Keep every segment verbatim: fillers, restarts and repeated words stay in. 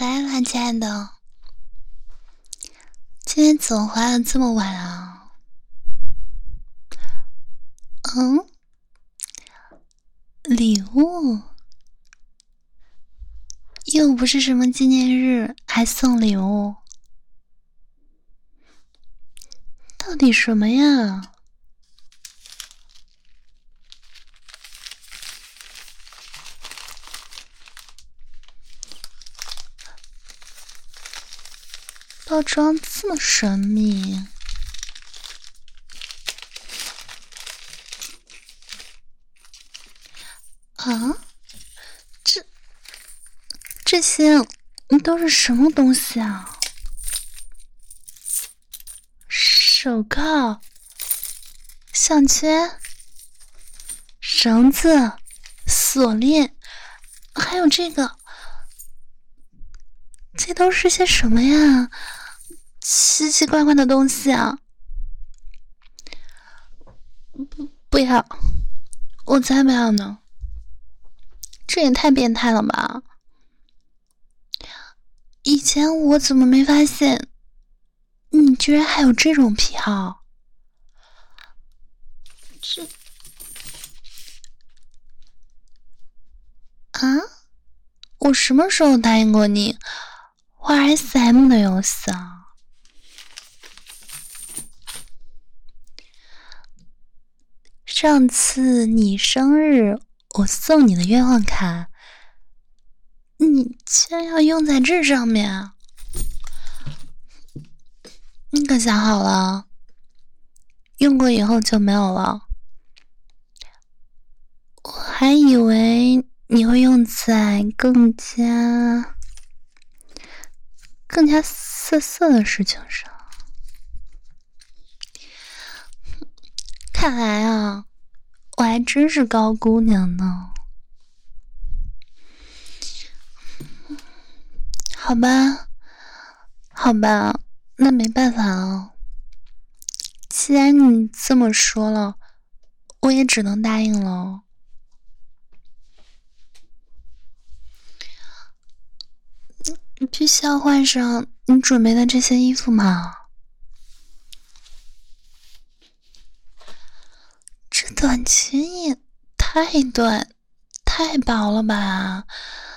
回来了，亲爱的。今天怎么回来的这么晚啊？嗯，礼物又不是什么纪念日，还送礼物，到底什么呀？包装这么神秘。啊，这这些都是什么东西啊？手铐、项圈、绳子、锁链，还有这个，这都是些什么呀？奇奇怪怪的东西啊！不，不要，我才不要呢！这也太变态了吧！以前我怎么没发现，你居然还有这种癖好？这啊，我什么时候答应过你玩 S M 的游戏啊？上次你生日，我送你的愿望卡，你居然要用在这上面啊？你可想好了，用过以后就没有了。我还以为你会用在更加更加色色的事情上。看来啊，我还真是高姑娘呢。好吧，好吧，那没办法了。既然你这么说了，我也只能答应了。你必须要换上你准备的这些衣服吗？这短裙也太短太薄了吧，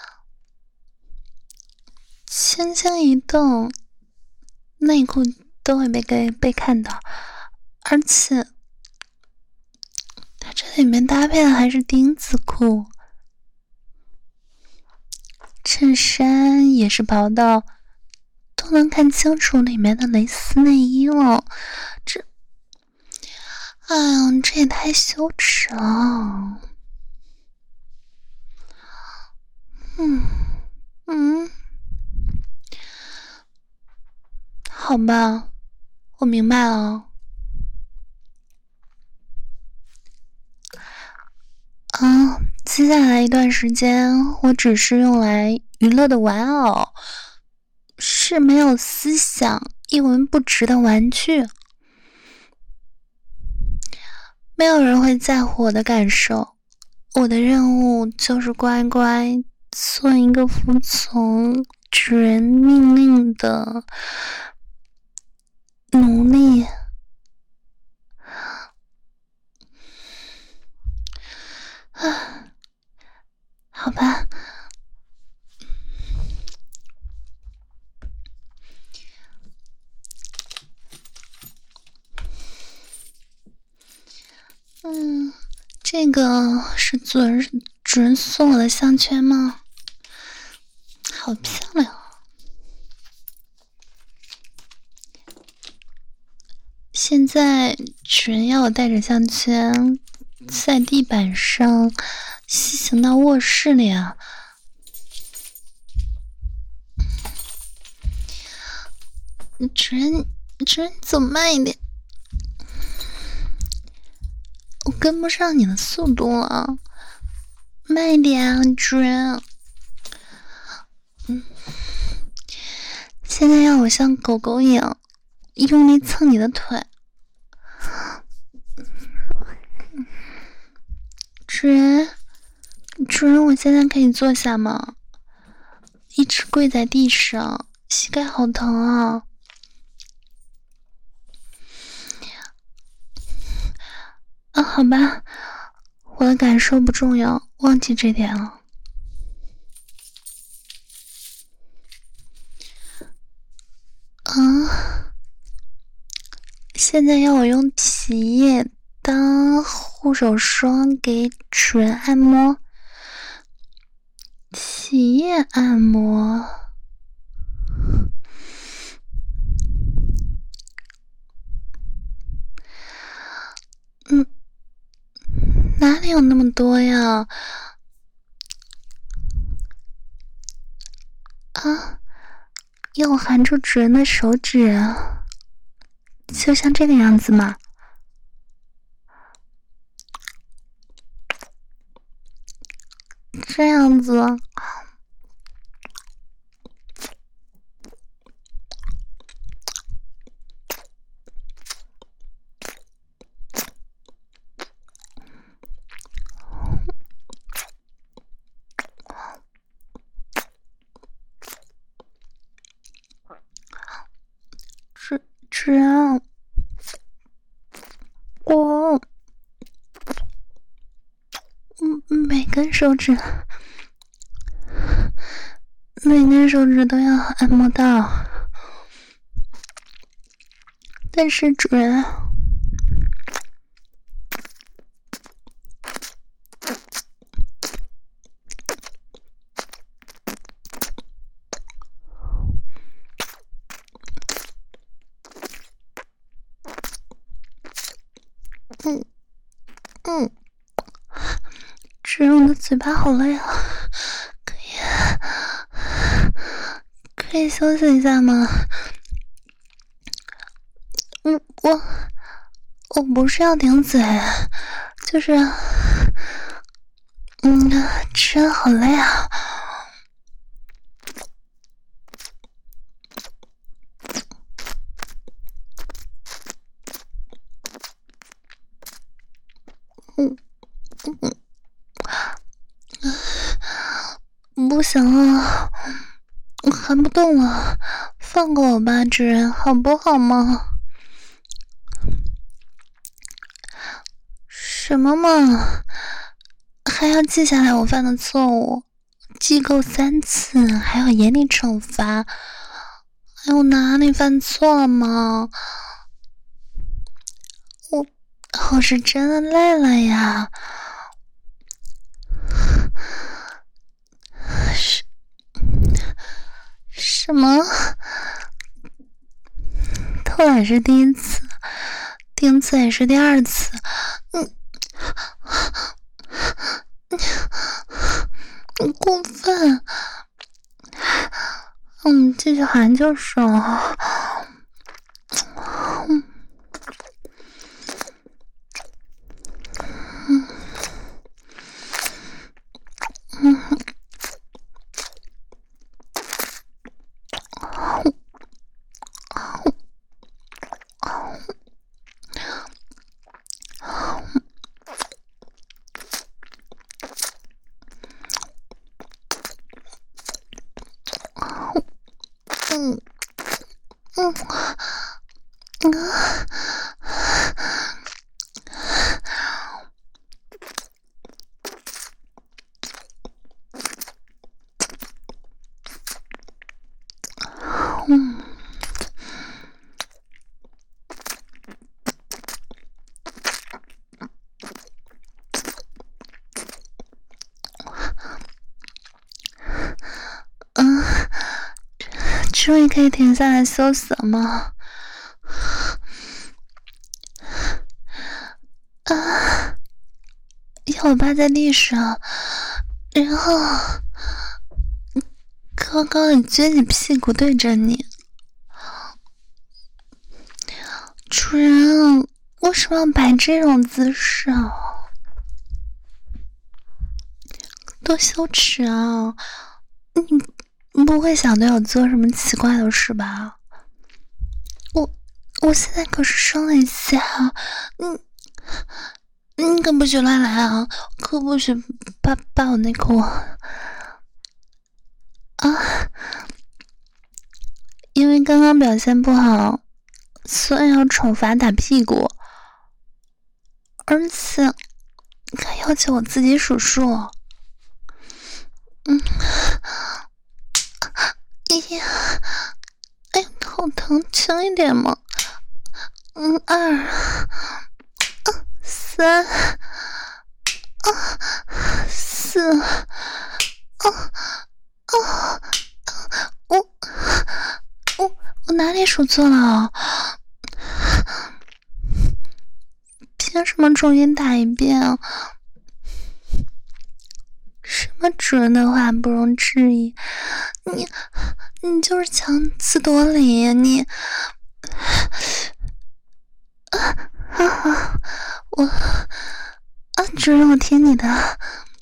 轻轻一动内裤都会被被被看到，而且它这里面搭配的还是丁字裤，衬衫也是薄到都能看清楚里面的蕾丝内衣了。这哎呀，这也太羞耻了。嗯嗯，好吧，我明白了。啊，接下来一段时间，我只是用来娱乐的玩偶，是没有思想、一文不值的玩具。没有人会在乎我的感受，我的任务就是乖乖做一个服从主人命令的奴隶。啊，好吧，嗯，这个是主人主人送我的项圈吗？好漂亮啊！现在主人要我带着项圈在地板上西行到卧室里啊。主人，主人走慢一点，我跟不上你的速度了，慢一点啊，主人。嗯，现在让我像狗狗一样用力蹭你的腿。主人，主人，我现在可以坐下吗？ 一直跪在地上，膝盖好疼啊！啊，好吧，我的感受不重要，忘记这点了。啊，现在要我用皮液当护手霜给主人按摩，皮液按摩。嗯，哪里有那么多呀？啊，要我含住主人的手指，就像这个样子吗？这样子。主主人，我每根手指每根手指都要按摩到，但是主人，嗯嗯，主人，我的嘴巴好累啊，可以可以休息一下吗？嗯，我我不是要顶嘴，就是嗯，主人好累啊。嗯嗯，不行了，我含不动了，放过我吧，主人，好不好吗？什么嘛，还要记下来我犯的错误，记够三次，还要严厉惩罚。哎，我哪里犯错了吗？我我是真的累了呀。是什么？偷懒是第一次，顶嘴也是第二次。嗯，你过分。嗯，继续含就爽。嗯嗯嗯。嗯嗯嗯嗯，嗯，终于可以停下来休息了吗？啊！要我趴在地上，然后高高的撅起屁股对着你。主人，为什么要摆这种姿势啊？多羞耻啊！你不会想对我做什么奇怪的事吧？我我现在可是生了一下，嗯。你可不许乱来啊！可不许把把我内裤啊！ 啊，因为刚刚表现不好，所以要惩罚打屁股，而且还要求我自己数数。嗯，一，哎，好疼，轻一点嘛。嗯，二，嗯，三，啊，四，啊，啊，我，我，我哪里数错了？凭什么重新打一遍啊？什么主人的话不容置疑？你，你就是强词夺理呀！你，啊啊！我，啊，主人，我听你的，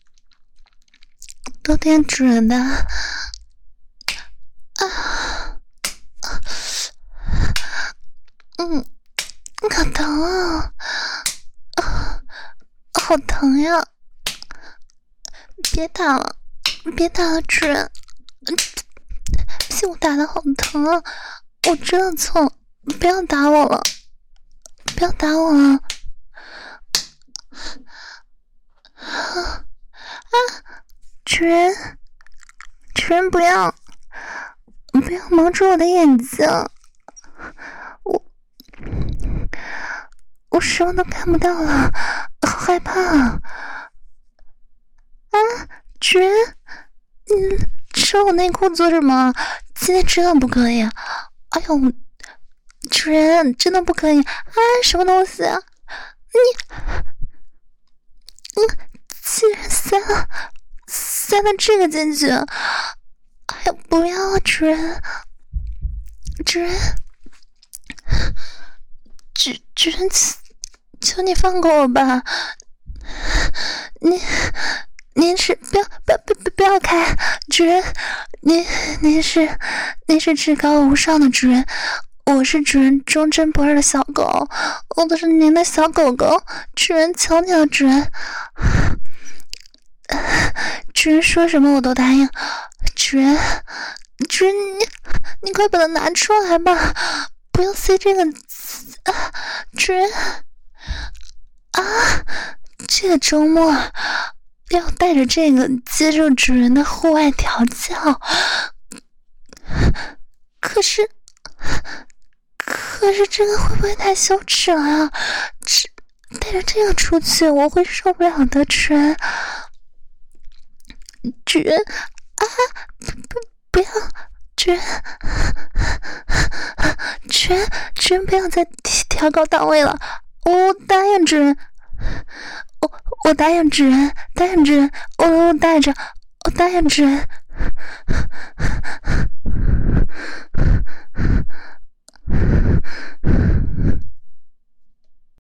都听主人的。啊，嗯，好疼啊！啊，好疼呀！别打了，别打了，主人，屁股打得好疼啊！我知道错了，不要打我了，不要打我了！啊啊！主人，主人不要，不要蒙住我的眼睛，我我什么都看不到了，好害怕啊！啊，主人，嗯，扯我内裤做什么？今天真的不可以！哎呦，主人，真的不可以！啊，什么东西啊？你，嗯，竟然塞了，塞了这个进去！哎呀，不要啊，主人，主人，主主人，求你放过我吧！你。您是不要不要不要不要开，主人，您您是您是至高无上的主人，我是主人忠贞不二的小狗，我都是您的小狗狗，主人求你了，主人，主人说什么我都答应，主人，主人你你快把它拿出来吧，不要塞这个，啊，主人，啊，这个周末。要带着这个接受主人的户外调教，可是，可是这个会不会太羞耻了啊？这带着这个出去，我会受不了的，主人。主人啊，不不不要，主人，主人，主人不要再调高档位了，我答应主人。我我答应主人，答应主人，我我带着，我答应主人。